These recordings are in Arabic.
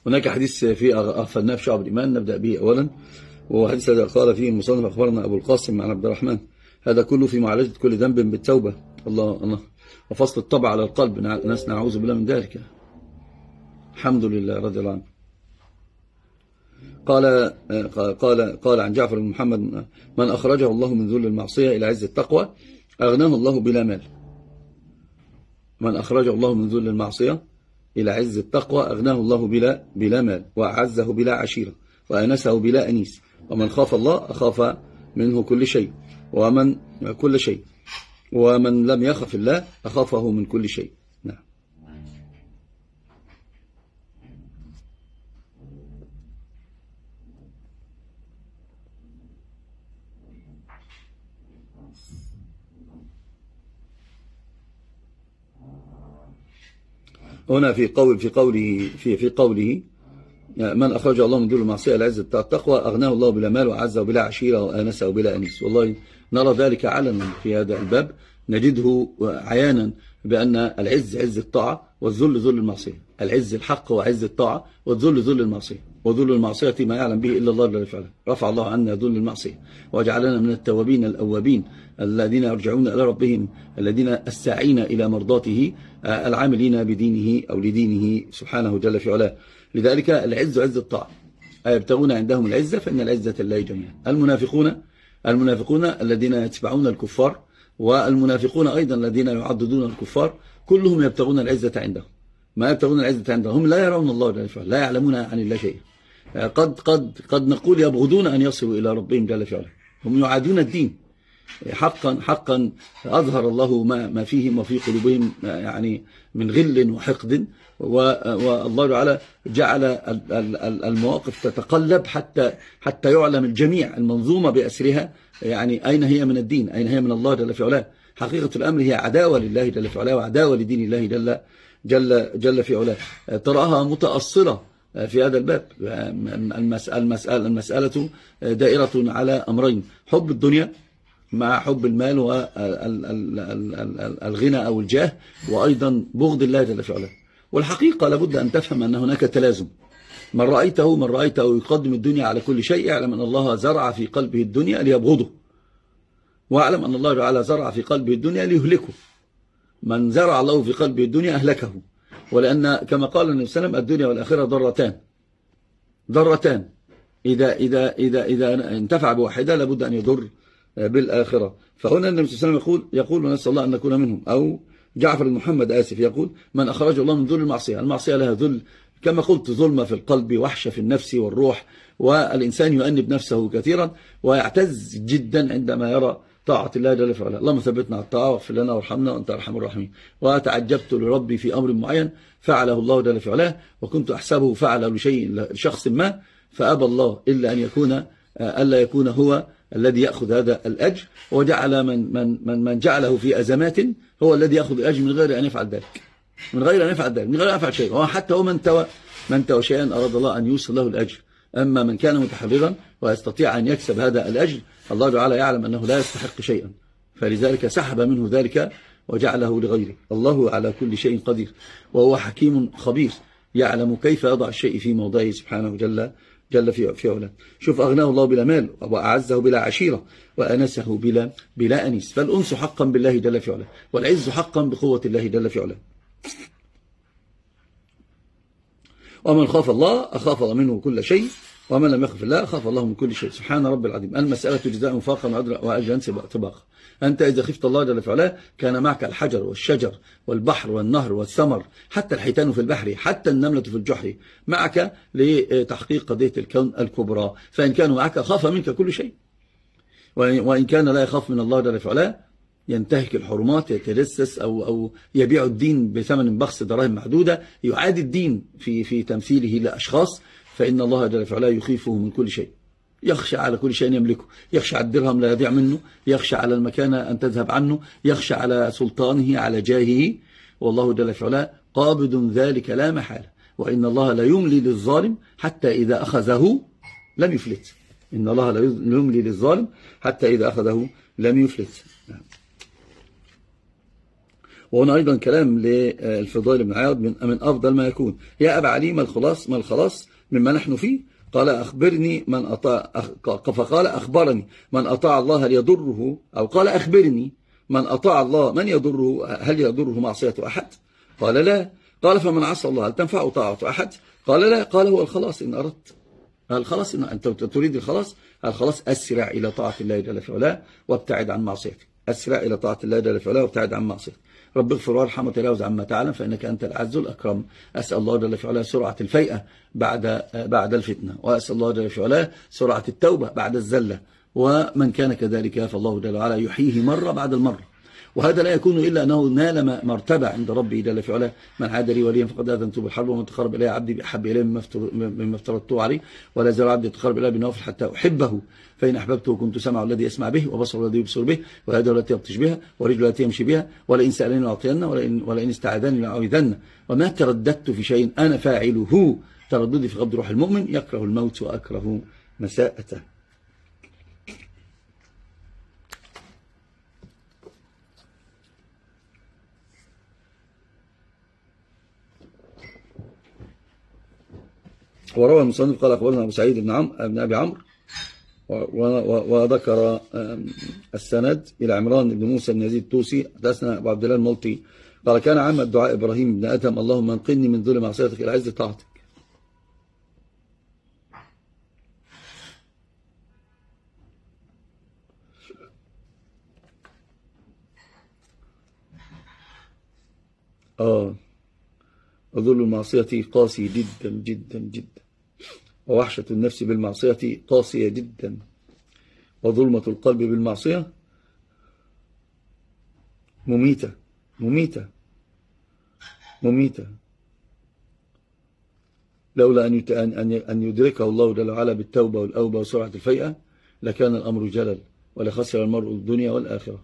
هناك حديث فيه أغفلناه في شعب الإيمان، نبدأ به أولا. وهو حديث هذا قال فيه المصنف: أخبرنا أبو القاسم عن عبد الرحمن. هذا كله في معالجة كل ذنب بالتوبة. الله. وفصل الطبع على القلب، ناس نعوذ بالله من ذلك. الحمد لله رضي الله عنه. قال عن جعفر بن محمد: من أخرجه الله من ذل المعصية إلى عز التقوى أغناه الله بلا مال. من أخرجه الله من ذل المعصية إلى عز التقوى أغناه الله بلا مال، وأعزه بلا عشيرة، وأنسه بلا أنيس. ومن خاف الله أخاف منه كل شيء، ومن لم يخف الله أخافه من كل شيء. نعم. هنا في قوله من أخرج الله من ذل المعصية إلى عز التقوى أغناه الله بلا مال، وأعزه بلا عشيرة، وآنسه بلا أنيس. والله نرى ذلك علنا في هذا الباب، نجده عيانا بأن العز عز الطاعة، والذل ذل المعصية. العز الحق وعز الطاعة، والذل ذل المعصية. وذل المعصية ما يعلم به إلا الله جل وعلا. رفع الله عنا ذل المعصية، وجعلنا من التوابين الأوابين الذين يرجعون إلى ربهم، الذين الساعين إلى مرضاته، العاملين بدينه أو لدينه سبحانه جل في علاه. لذلك العز عز الطاعة، يبتغون عندهم العزة فإن العزة لله جميعا. المنافقون الذين يتبعون الكفار، والمنافقون أيضا الذين يعضدون الكفار، كلهم يبتغون العزة عندهم. ما يبتغون العزة عندهم، هم لا يرون الله جل في علاه، لا يعلمون عن الله شيئا. قد نقول يبغضون أن يصلوا إلى ربهم جل في علاه، هم يعادون الدين. حقا أظهر الله ما فيهم وفي قلوبهم يعني من غل وحقد، والله تعالى جعل المواقف تتقلب حتى يعلم الجميع المنظومة بأسرها يعني أين هي من الدين، أين هي من الله جل في علاه. حقيقة الأمر هي عداوة لله جل في علاه، وعداوة لدين الله جل في علاه. تراها متأصلة في هذا الباب. المسألة دائرة على أمرين: حب الدنيا مع حب المال والغنى أو الجاه، وأيضا بغض الله جل في علاه. والحقيقة لابد أن تفهم أن هناك تلازم. من رأيته يقدم الدنيا على كل شيء، اعلم أن الله زرع في قلبه الدنيا ليبغضه، واعلم أن الله تعالى زرع في قلبه الدنيا ليهلكه. من زرع الله في قلبه الدنيا أهلكه. ولأن كما قال النبي صلى الله عليه وسلم: الدنيا والآخرة ضرتان، إذا انتفع بواحدة لابد أن يضر بالآخرة. فهنا النبي صلى الله عليه وسلم يقول ونسأل الله أن نكون منهم. أو جعفر بن محمد يقول: من أخرج الله من ذل المعصية. المعصية لها ذل كما قلت، ظلمة في القلب، وحشة في النفس والروح، والإنسان يؤنب نفسه كثيرا ويعتز جدا عندما يرى طاعة الله جل وعلا. اللهم ثبتنا على الطاعة واغفر لنا وارحمنا وأنت أرحم الراحمين. وتعجبت لربي في أمر معين فعله الله جل وعلا، وكنت أحسبه فعل لشخص ما، فأبى الله إلا أن ألا يكون هو الذي يأخذ هذا الأجر، وجعل من جعله في أزمات هو الذي يأخذ الأجر من غير أن يفعل ذلك، من غير أن يفعل شيء. وحتى هو من توى شيئا أراد الله أن يوصل له الأجر. أما من كان متحررا ويستطيع أن يكسب هذا الأجر، الله تعالى يعلم أنه لا يستحق شيئا، فلذلك سحب منه ذلك وجعله لغيره. الله على كل شيء قدير، وهو حكيم خبير، يعلم كيف يضع الشيء في موضعه سبحانه جل في علاه. شوف: أغناه الله بلا مال، وأعزه بلا عشيرة، وأنسه بلا أنيس. فالأنس حقا بالله جل في علاه، والعز حقا بقوة الله جل في علاه. ومن خاف الله أخاف منه كل شيء، ومن لم يخف الله أخاف الله من كل شيء. سبحان رب العظيم. المسألة جزاء وفاقا وأجرا طباقا. أنت إذا خفت الله جل في علاه كان معك الحجر والشجر والبحر والنهر والثمر، حتى الحيتان في البحر، حتى النملة في الجحر، معك لتحقيق قضية الكون الكبرى. فإن كانوا معك خاف منك كل شيء. وإن كان لا يخاف من الله جل في علاه ينتهك الحرمات، يتجسس أو يبيع الدين بثمن بخس دراهم معدودة، يعادي الدين في تمثيله لأشخاص، فإن الله جل وعلا يخيفه من كل شيء. يخشى على كل شيء يملكه، يخشى على الدرهم لا يضيع منه، يخشى على المكانة أن تذهب عنه، يخشى على سلطانه، على جاهه. والله جل وعلا قابض ذلك لا محالة. وإن الله لا يملي للظالم حتى إذا أخذه لم يفلت. إن الله لا يملي للظالم حتى إذا أخذه لم يفلت. وهنا أيضا كلام للفضيل بن عياض من أفضل ما يكون. يا أبا علي، ما الخلاص مما نحن فيه؟ قال أخبرني من أطاع، فقال أخبرني من أطاع الله هل يضره، أو قال أخبرني من أطاع الله من يضره، هل يضره معصية أحد؟ قال لا. قال فمن عصى الله هل تنفع طاعة أحد؟ قال لا. قال هو الخلاص إن أردت، الخلاص إن أنت تريد الخلاص أسرع إلى طاعة الله جل في علاه وابتعد عن معصيته، أسرع إلى طاعة الله جل في علاه وابتعد عن معصيته. رب اغفر وارحم وتجاوز عما تعلم فإنك أنت الأعز الأكرم. أسأل الله جل في علاه سرعة الفيئة بعد الفتنة، وأسأل الله جل في علاه سرعة التوبة بعد الزلة، ومن كان كذلك فالله جل وعلا يحييه مرة بعد المرة. وهذا لا يكون إلا أنه نال مرتبة عند ربي جل في علاه. من عاد لي وليا فقد آذنته بالحرب، ومن تقرب إلي عبدي بأحب إليه مما افترضته عليه، ولا يزال عبدي يتقرب إلي بالنوافل حتى أحبه، فإن أحببته كنت سمعه الذي يسمع به، وبصره الذي يبصر به، ويده التي يبطش بها، ورجله التي يمشي بها، ولئن سألني لأعطينه، ولئن استعاذني لأعوذنه. وما ترددت في شيء أنا فاعله ترددي في قبض روح المؤمن، يكره الموت وأكره مساءته. وروى المصنف قال أخبرنا أبو سعيد بن أبي عمرو، وذكر السند إلى عمران بن موسى بن يزيد الطوسي حدثنا أبو عبد الله الملطي قال كان عام الدعاء إبراهيم بن أدهم اللهم انقذني من ذل معصيتك إلى عز طاعتك. وذل المعصية قاسي جدا جدا جدا، ووحشة النفس بالمعصية قاسية جدا، وظلمة القلب بالمعصية مميتة مميتة مميتة. لولا أن يدركه الله جل وعلا بالتوبة والأوبة وسرعة الفيئة لكان الأمر جلل، ولخسر المرء الدنيا والآخرة.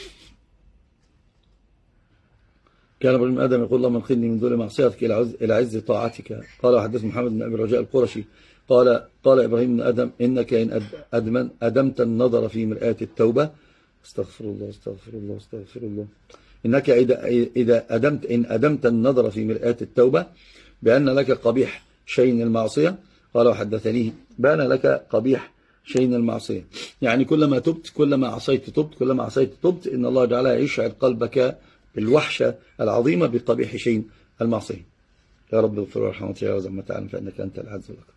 كان ابراهيم آدم يقول اللهم انقذني من ذل معصيتك إلى عز طاعتك. قال وحدث محمد بن أبي رجاء القرشي قال إبراهيم بن آدم إنك إن أدمت النظر في مرآة التوبة، استغفر الله استغفر الله استغفر الله، إنك إذا أدمت النظر في مرآة التوبة بأن لك قبيح شين المعصية. قال وحدثني بأن لك قبيح شين المعصية، يعني كلما تبت كلما عصيت تبت إن الله جعلها يشعر قلبك بالوحشة العظيمة بقبيح شين المعصية. يا رب اغفر وارحم وتجاوز عما تعلم فإنك أنت العز الأكرم.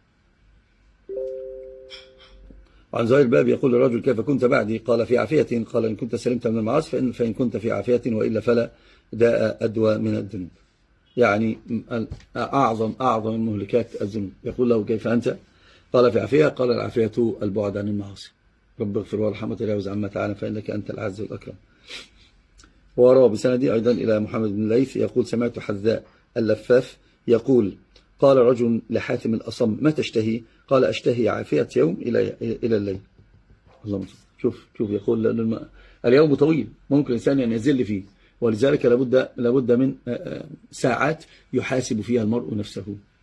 عن زهير الباب يقول الرجل كيف كنت بعدي؟ قال في عافية. قال إن كنت سلمت من المعاصي فإن كنت في عافية، وإلا فلا داء أدوى من الذنوب، يعني أعظم المهلكات الذنوب. يقول له كيف أنت؟ قال في عافية. قال العافية البعد عن المعاصي. رب اغفر وارحم وتجاوز عما تعلم فإنك أنت العز الأكرم. وروى بسندي أيضا إلى محمد بن الليث يقول سمعت حذاء اللفاف يقول قال رجل لحاتم الأصم ما تشتهي؟ قال أشتهي عافية يوم إلى الليل. اللهم شوف يقول اليوم طويل ممكن الإنسان أن يزل فيه، ولذلك لابد من ساعات يحاسب فيها المرء نفسه،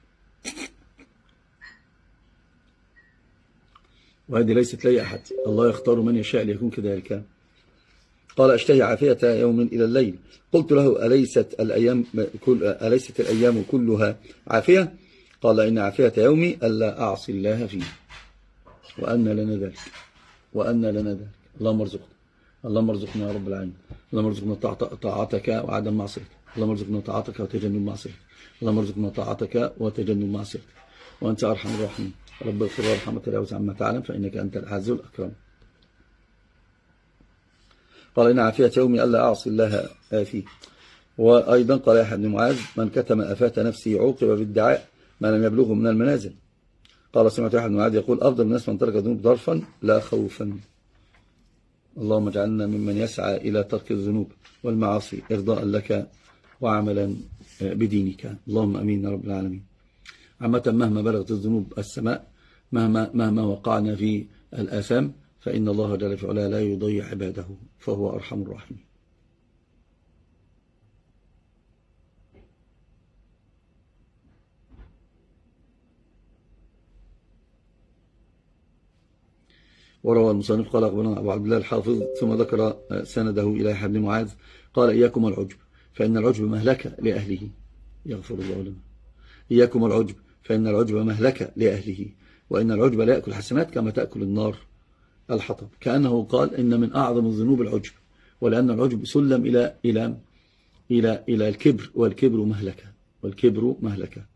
وهذه ليست لي أحد، الله يختار من يشاء ليكون كذلك. قال أشتهي عافية يوم إلى الليل. قلت له أليست الأيام كلها عافية؟ قال إن عافية يومي ألا أعصي الله فيه، وأن لنا ذلك اللهم ارزقنا يا رب العالمين. اللهم ارزقنا طاعتك وعدم معصيتك، اللهم ارزقنا طاعتك وتجنب معصيتك، اللهم ارزقنا طاعتك وتجنب معصيتك، وأنت أرحم الراحمين. رب اغفر وارحم وتجاوز عما تعلم فإنك أنت العز الأكرم. قال إن عافية يومي ألا أعصي الله فيه. وأيضا قال يحيى بن معاذ من كتم آفات نفسه عوقب بالدعاء ما لم يبلغه من المنازل. قال سمعت يحيى بن معاذ يقول أفضل الناس من ترك الذنوب ظرفا لا خوفا. اللهم اجعلنا ممن يسعى إلى ترك الذنوب والمعاصي إرضاء لك وعملا بدينك، اللهم أمين يا رب العالمين. عامة مهما بلغت الذنوب السماء، مهما وقعنا في الآثام، فإن الله جل في علاه لا يضيع عباده، فهو أرحم الراحمين. وروى المصنف قال أخبرنا أبو عبد الله الحافظ ثم ذكر سنده إلى يحيى بن معاذ قال إياكم والعجب فإن العجب مهلكة لأهله. يغفر الله لنا. إياكم العجب فإن العجب مهلكة لأهله وإن العجب لا يأكل حسنات كما تأكل النار الحطب. كأنه قال إن من أعظم الذنوب العجب، ولأن العجب سلم إلى الكبر، والكبر مهلكة.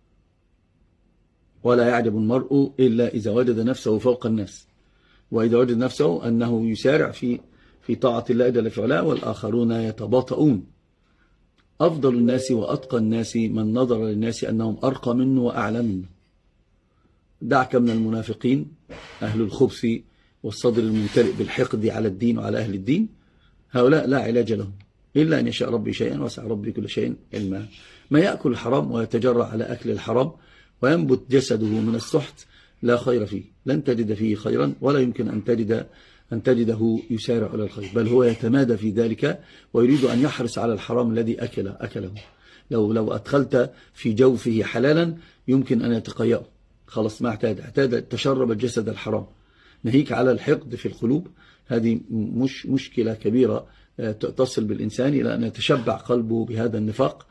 ولا يعجب المرء إلا إذا وجد نفسه فوق الناس، وإذا وجد نفسه أنه يسارع في طاعة الله جل في علاه والآخرون يتباطؤون. أفضل الناس وأتقى الناس من نظر للناس أنهم أرقى منه وأعلى منه. دعك من المنافقين أهل الخبث والصدر الممتلئ بالحقد على الدين وعلى أهل الدين، هؤلاء لا علاج لهم إلا أن يشاء ربي شيئا وسع ربي كل شيء علما. ما يأكل الحرام ويتجرع على أكل الحرام وينبت جسده من السحت لا خير فيه، لن تجد فيه خيرا ولا يمكن أن تجده يسارع إلى الخير، بل هو يتمادى في ذلك ويريد أن يحرص على الحرام الذي أكله. لو أدخلت في جوفه حلالا يمكن أن يتقيأه، خلاص ما اعتاد تشرب الجسد الحرام. نهيك على الحقد في القلوب، هذه مش مشكلة كبيرة تصل بالإنسان إلى أن يتشبع قلبه بهذا النفاق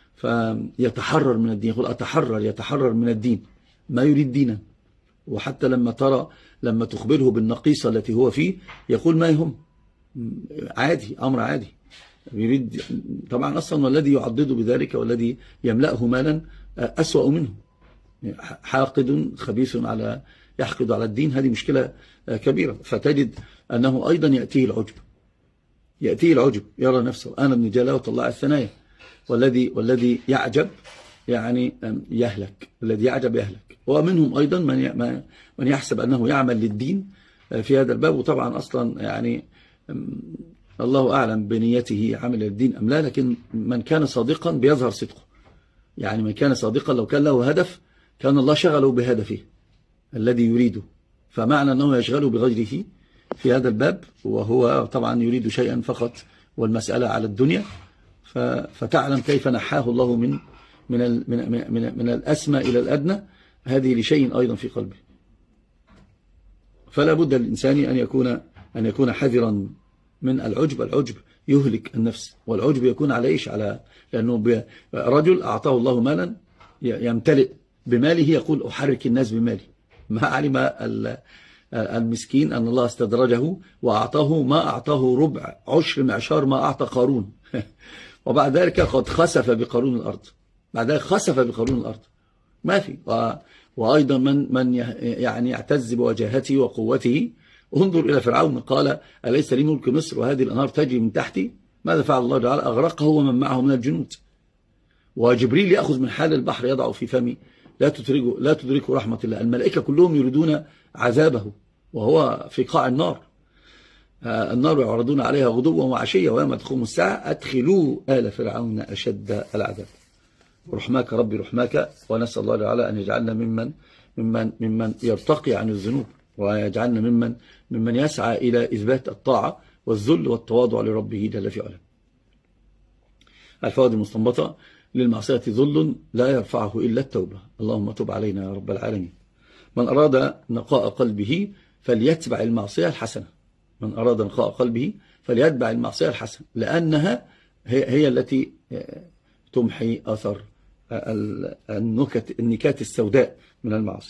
فيتحرر من الدين. يقول يتحرر من الدين، ما يريد دينا. وحتى لما تخبره بالنقيصة التي هو فيه يقول ما يهم، عادي، أمر عادي. يريد طبعا أصلا الذي يعضده بذلك والذي يملأه مالا أسوأ منه، حاقد خبيث يحقد على الدين. هذه مشكلة كبيرة. فتجد أنه أيضا يأتيه العجب، يرى نفسه أنا ابن جلاء وطلع الثنايا. والذي يعجب يعني يهلك، الذي يعجب يهلك. ومنهم أيضا من يحسب أنه يعمل للدين في هذا الباب، وطبعا أصلا يعني الله أعلم بنيته عمل للدين أم لا، لكن من كان صادقا بيظهر صدقه. يعني من كان صادقا لو كان له هدف كان الله شغله بهدفه الذي يريده، فمعنى أنه يشغله بغيره في هذا الباب، وهو طبعا يريد شيئا فقط والمسألة على الدنيا. فتعلم كيف نحاه الله من الأسمى إلى الأدنى، هذه لشيء أيضا في قلبه. فلا بد للإنسان أن يكون حذرا من العجب. العجب يهلك النفس، والعجب يكون على لأنه رجل أعطاه الله مالا يمتلئ بماله يقول أحرك الناس بمالي، ما علم المسكين أن الله استدرجه وأعطاه ما أعطاه ربع عشر معشار ما أعطى قارون وبعد ذلك قد خسف بقارون الأرض. ما في. وأيضا من يعني يعتز بوجاهته وقوته. انظر إلى فرعون، قال أليس لي ملك مصر وهذه الأنهار تجري من تحتي؟ ماذا فعل الله تعالى؟ أغرقه ومن معه من الجنود. وجبريل يأخذ من حال البحر يضع في فمه، لا تدركه رحمة الله. الملائكة كلهم يريدون عذابه وهو في قاع النار يعرضون عليها غدوا وعشية ويوم تقوم الساعة أدخلوا آل فرعون أشد العذاب. رحماك ربي رحماك، ونسأل الله تعالى أن يجعلنا ممن يرتقي عن الذنوب، ويجعلنا ممن يسعى إلى إثبات الطاعة والذل والتواضع لربه جل في علاه. الفوائد المستنبطة: للمعصية ذل لا يرفعه إلا التوبة. اللهم تب علينا يا رب العالمين. من أراد نقاء قلبه فليتبع المعصية الحسنة، لأنها هي التي تمحي أثر النكات السوداء من المعصية.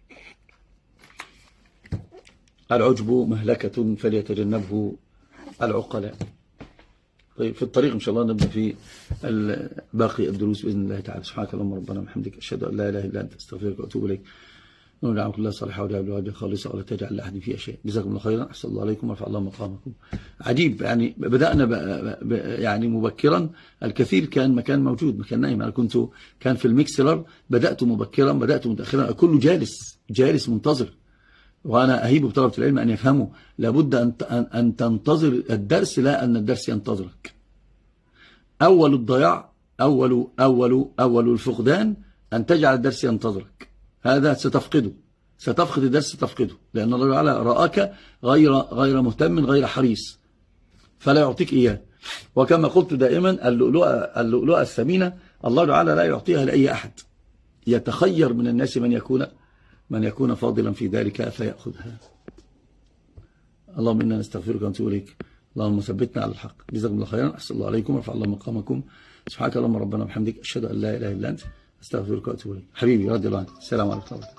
العجب مهلكة فليتجنبه العقلاء. طيب، في الطريق إن شاء الله نبدأ في باقي الدروس بإذن الله تعالى. سبحانك اللهم ربنا وبحمدك، أشهد أن لا إله إلا أنت، أستغفرك وأتوب إليك. ونعم كلها صالحة وجعل خالصة ولا تجعل لأحد فيها شيء. جزاكم الله خيرا، أحسن الله عليكم ورفع الله مقامكم. عجيب، يعني بدأنا يعني مبكرا. الكثير كان موجود، ما كان نايم. أنا كان في الميكسلر، بدأت مبكرا، بدأت متأخرا، كله جالس منتظر. وأنا أهيب بطلبة العلم أن يفهموا لابد أن تنتظر الدرس، لا أن الدرس ينتظرك. أول الضياع، أول الفقدان أن تجعل الدرس ينتظرك. هذا ستفقد الدرس، ستفقده، لأن الله تعالى رآك غير مهتم، غير حريص، فلا يعطيك إياه. وكما قلت دائما، اللؤلؤة الثمينة الله تعالى لا يعطيها لأي أحد، يتخير من الناس من يكون فاضلا في ذلك فيأخذها. اللهم إنا نستغفرك ونتوب إليك. اللهم ثبتنا على الحق. جزاكم الله خيرا، أحسن الله عليكم ورفع الله مقامكم. سبحانك اللهم ربنا وبحمدك، أشهد أن لا إله إلا أنت، أستغفرك وأتوب إليك. حبيبي رضي الله عنك. السلام عليكم.